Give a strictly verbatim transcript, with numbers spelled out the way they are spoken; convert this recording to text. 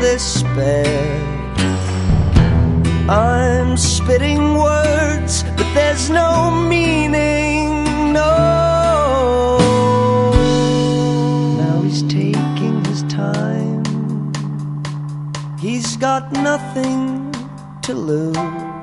despair. I'm spitting words, but there's no meaning, no. Now he's taking his time. He's got nothing to lose.